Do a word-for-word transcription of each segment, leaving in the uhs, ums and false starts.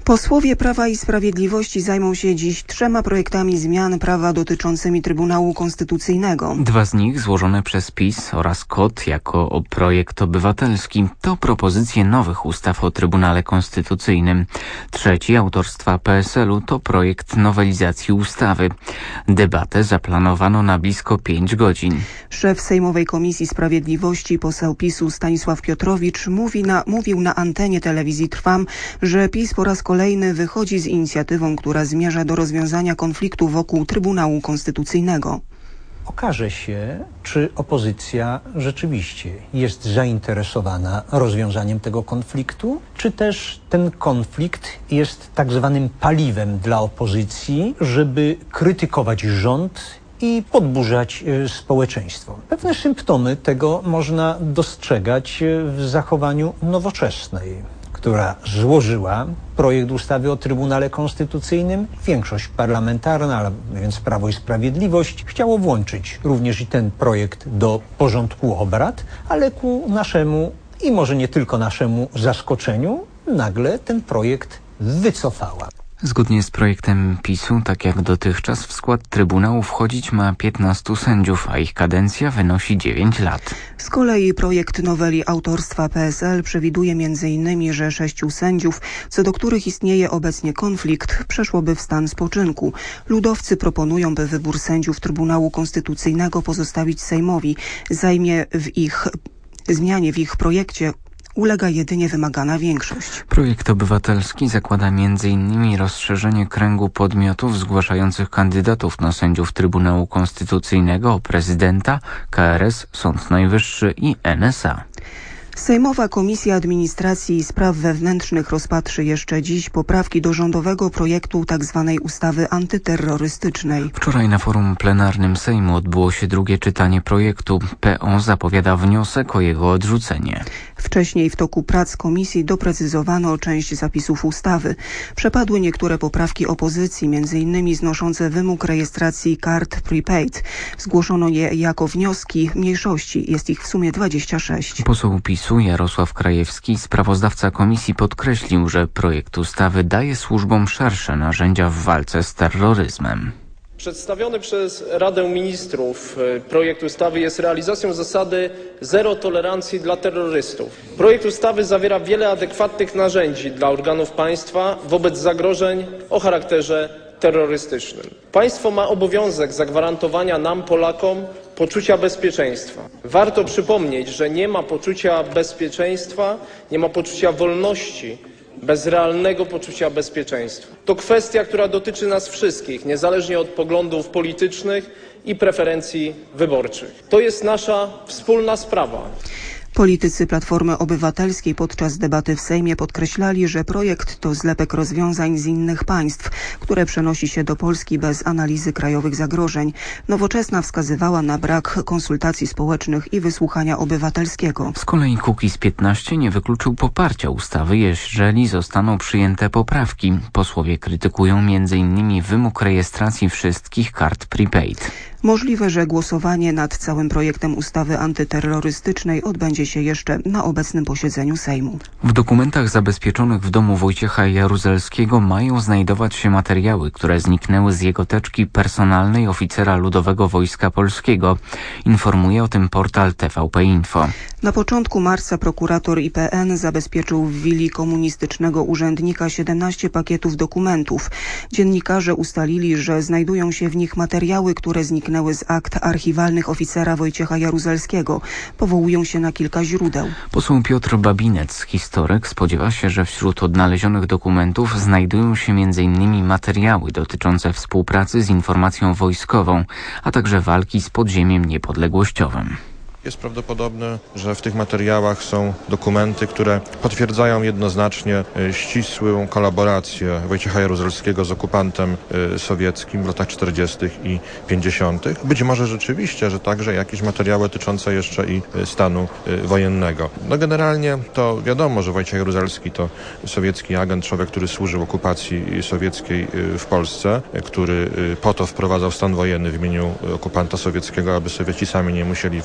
Posłowie Prawa i Sprawiedliwości zajmą się dziś trzema projektami zmian prawa dotyczącymi Trybunału Konstytucyjnego. Dwa z nich złożone przez PiS oraz K O T jako projekt obywatelski to propozycje nowych ustaw o Trybunale Konstytucyjnym. Trzeci autorstwa P S L u to projekt nowelizacji ustawy. Debatę zaplanowano na blisko pięć godzin. Szef Sejmowej Komisji Sprawiedliwości, poseł PiS-u Stanisław Piotrowicz mówi na, mówił na antenie telewizji Trwam, że PiS po raz kolejny wychodzi z inicjatywą, która zmierza do rozwiązania konfliktu wokół Trybunału Konstytucyjnego. Okaże się, czy opozycja rzeczywiście jest zainteresowana rozwiązaniem tego konfliktu, czy też ten konflikt jest tak zwanym paliwem dla opozycji, żeby krytykować rząd i podburzać społeczeństwo. Pewne symptomy tego można dostrzegać w zachowaniu Nowoczesnej, która złożyła projekt ustawy o Trybunale Konstytucyjnym. Większość parlamentarna, a więc Prawo i Sprawiedliwość, chciało włączyć również i ten projekt do porządku obrad, ale ku naszemu i może nie tylko naszemu zaskoczeniu, nagle ten projekt wycofała. Zgodnie z projektem PiS-u, tak jak dotychczas, w skład Trybunału wchodzić ma piętnastu sędziów, a ich kadencja wynosi dziewięć lat. Z kolei projekt noweli autorstwa P S L przewiduje między innymi, że sześciu sędziów, co do których istnieje obecnie konflikt, przeszłoby w stan spoczynku. Ludowcy proponują, by wybór sędziów Trybunału Konstytucyjnego pozostawić Sejmowi. Zajmie w ich zmianie w ich projekcie ulega jedynie wymagana większość. Projekt obywatelski zakłada między innymi rozszerzenie kręgu podmiotów zgłaszających kandydatów na sędziów Trybunału Konstytucyjnego o prezydenta, K R S, Sąd Najwyższy i N S A. Sejmowa Komisja Administracji i Spraw Wewnętrznych rozpatrzy jeszcze dziś poprawki do rządowego projektu tzw. ustawy antyterrorystycznej. Wczoraj na forum plenarnym Sejmu odbyło się drugie czytanie projektu. P O zapowiada wniosek o jego odrzucenie. Wcześniej w toku prac komisji doprecyzowano część zapisów ustawy. Przepadły niektóre poprawki opozycji, między innymi znoszące wymóg rejestracji kart prepaid. Zgłoszono je jako wnioski mniejszości. Jest ich w sumie dwadzieścia sześć. Poseł PiS-u Jarosław Krajewski, sprawozdawca komisji, podkreślił, że projekt ustawy daje służbom szersze narzędzia w walce z terroryzmem. Przedstawiony przez Radę Ministrów projekt ustawy jest realizacją zasady zero tolerancji dla terrorystów. Projekt ustawy zawiera wiele adekwatnych narzędzi dla organów państwa wobec zagrożeń o charakterze terrorystycznym. Państwo ma obowiązek zagwarantowania nam, Polakom, poczucia bezpieczeństwa. Warto przypomnieć, że nie ma poczucia bezpieczeństwa, nie ma poczucia wolności bez realnego poczucia bezpieczeństwa. To kwestia, która dotyczy nas wszystkich, niezależnie od poglądów politycznych i preferencji wyborczych. To jest nasza wspólna sprawa. Politycy Platformy Obywatelskiej podczas debaty w Sejmie podkreślali, że projekt to zlepek rozwiązań z innych państw, które przenosi się do Polski bez analizy krajowych zagrożeń. Nowoczesna wskazywała na brak konsultacji społecznych i wysłuchania obywatelskiego. Z kolei Kukiz piętnaście nie wykluczył poparcia ustawy, jeżeli zostaną przyjęte poprawki. Posłowie krytykują między innymi wymóg rejestracji wszystkich kart prepaid. Możliwe, że głosowanie nad całym projektem ustawy antyterrorystycznej odbędzie się jeszcze na obecnym posiedzeniu Sejmu. W dokumentach zabezpieczonych w domu Wojciecha Jaruzelskiego mają znajdować się materiały, które zniknęły z jego teczki personalnej oficera Ludowego Wojska Polskiego. Informuje o tym portal T V P Info. Na początku marca prokurator I P N zabezpieczył w willi komunistycznego urzędnika siedemnaście pakietów dokumentów. Dziennikarze ustalili, że znajdują się w nich materiały, które zniknęły z akt archiwalnych oficera Wojciecha Jaruzelskiego. Powołują się na kilka źródeł. Poseł Piotr Babinec, historyk, spodziewa się, że wśród odnalezionych dokumentów znajdują się między innymi materiały dotyczące współpracy z informacją wojskową, a także walki z podziemiem niepodległościowym. Jest prawdopodobne, że w tych materiałach są dokumenty, które potwierdzają jednoznacznie ścisłą kolaborację Wojciecha Jaruzelskiego z okupantem sowieckim w latach czterdziestych i pięćdziesiątych. Być może rzeczywiście, że także jakieś materiały dotyczące jeszcze i stanu wojennego. No generalnie to wiadomo, że Wojciech Jaruzelski to sowiecki agent, człowiek, który służył okupacji sowieckiej w Polsce, który po to wprowadzał stan wojenny w imieniu okupanta sowieckiego, aby Sowieci sami nie musieli wkraczać do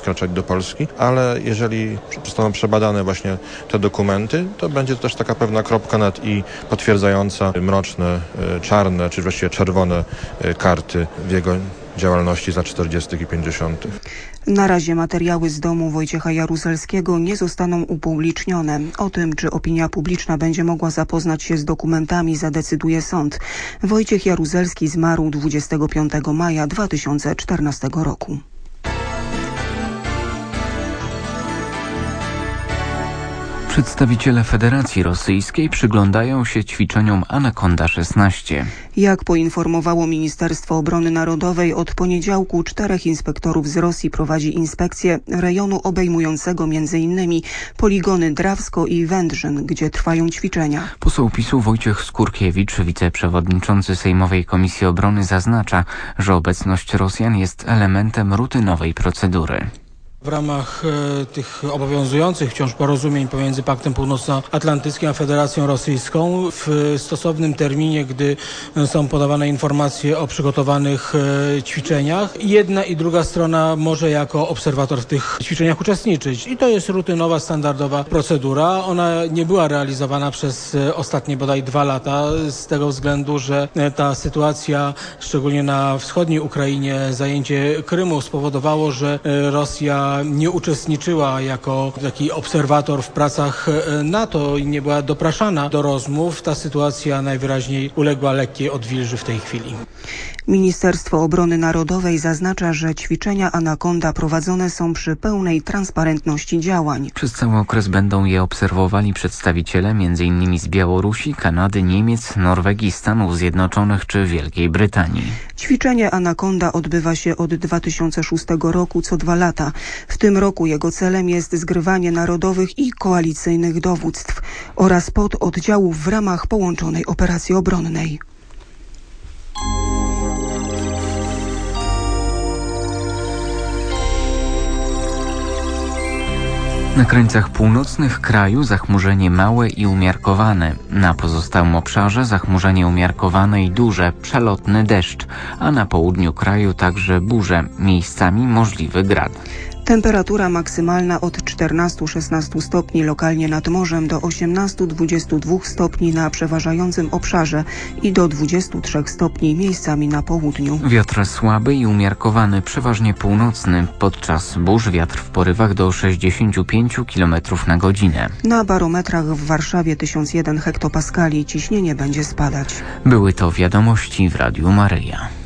Polski, ale jeżeli zostaną przebadane właśnie te dokumenty, to będzie to też taka pewna kropka nad i potwierdzająca mroczne, czarne, czy właściwie czerwone karty w jego działalności z lat czterdziestych i pięćdziesiątych. Na razie materiały z domu Wojciecha Jaruzelskiego nie zostaną upublicznione. O tym, czy opinia publiczna będzie mogła zapoznać się z dokumentami, zadecyduje sąd. Wojciech Jaruzelski zmarł dwudziestego piątego maja dwa tysiące czternastego roku. Przedstawiciele Federacji Rosyjskiej przyglądają się ćwiczeniom Anakonda szesnaście. Jak poinformowało Ministerstwo Obrony Narodowej, od poniedziałku czterech inspektorów z Rosji prowadzi inspekcję rejonu obejmującego między innymi poligony Drawsko i Wędrzyn, gdzie trwają ćwiczenia. Poseł PiSu Wojciech Skurkiewicz, wiceprzewodniczący Sejmowej Komisji Obrony, zaznacza, że obecność Rosjan jest elementem rutynowej procedury. W ramach e, tych obowiązujących wciąż porozumień pomiędzy Paktem Północnoatlantyckim a Federacją Rosyjską w stosownym terminie, gdy są podawane informacje o przygotowanych e, ćwiczeniach, jedna i druga strona może jako obserwator w tych ćwiczeniach uczestniczyć. I to jest rutynowa, standardowa procedura. Ona nie była realizowana przez e, ostatnie bodaj dwa lata z tego względu, że e, ta sytuacja, szczególnie na wschodniej Ukrainie, zajęcie Krymu spowodowało, że e, Rosja nie uczestniczyła jako taki obserwator w pracach NATO i nie była dopraszana do rozmów. Ta sytuacja najwyraźniej uległa lekkiej odwilży w tej chwili. Ministerstwo Obrony Narodowej zaznacza, że ćwiczenia Anakonda prowadzone są przy pełnej transparentności działań. Przez cały okres będą je obserwowali przedstawiciele m.in. z Białorusi, Kanady, Niemiec, Norwegii, Stanów Zjednoczonych czy Wielkiej Brytanii. Ćwiczenie Anakonda odbywa się od dwa tysiące szóstego roku co dwa lata. W tym roku jego celem jest zgrywanie narodowych i koalicyjnych dowództw oraz pododdziałów w ramach połączonej operacji obronnej. Na krańcach północnych kraju zachmurzenie małe i umiarkowane. Na pozostałym obszarze zachmurzenie umiarkowane i duże, przelotny deszcz, a na południu kraju także burze, miejscami możliwy grad. Temperatura maksymalna od czternastu do szesnastu stopni lokalnie nad morzem do osiemnastu do dwudziestu dwóch stopni na przeważającym obszarze i do dwudziestu trzech stopni miejscami na południu. Wiatr słaby i umiarkowany, przeważnie północny. Podczas burz wiatr w porywach do sześćdziesięciu pięciu kilometrów na godzinę. Na barometrach w Warszawie tysiąc jeden hektopaskali ciśnienie będzie spadać. Były to wiadomości w Radiu Maryja.